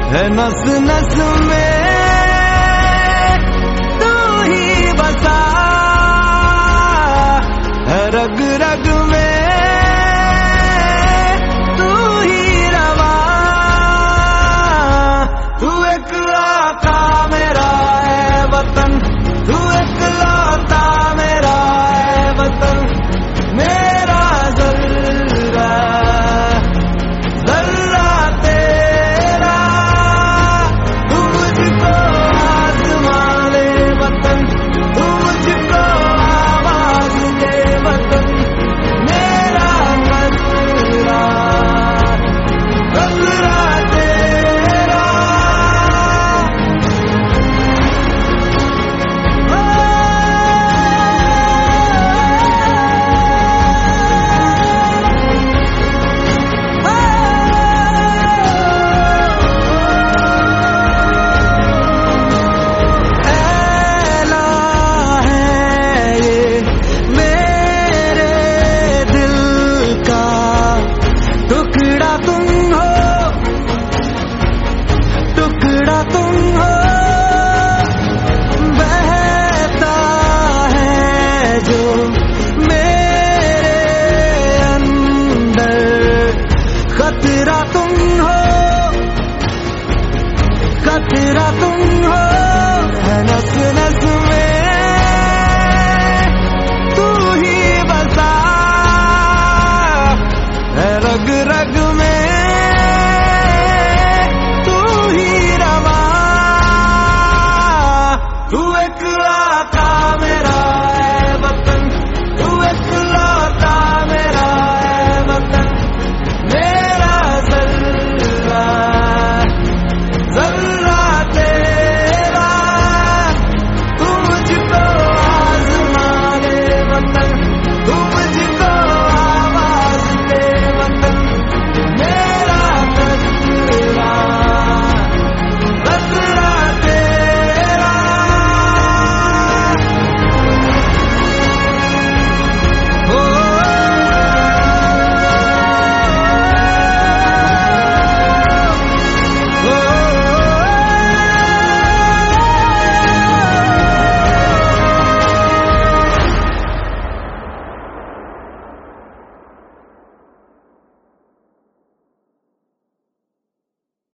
है नस नस में तू ही बसा, है रग रग में तू ही रवा। तू एक लौता मेरा है वतन, तू एक लौता मेरा है वतन। मेरा जर्रा जर्रा तेरा, तू मुझको आज़मा ले वतन, तू मुझको आवाज दे वतन। मेरा नज़रा नज़रा तेरा। टुकड़ा तुम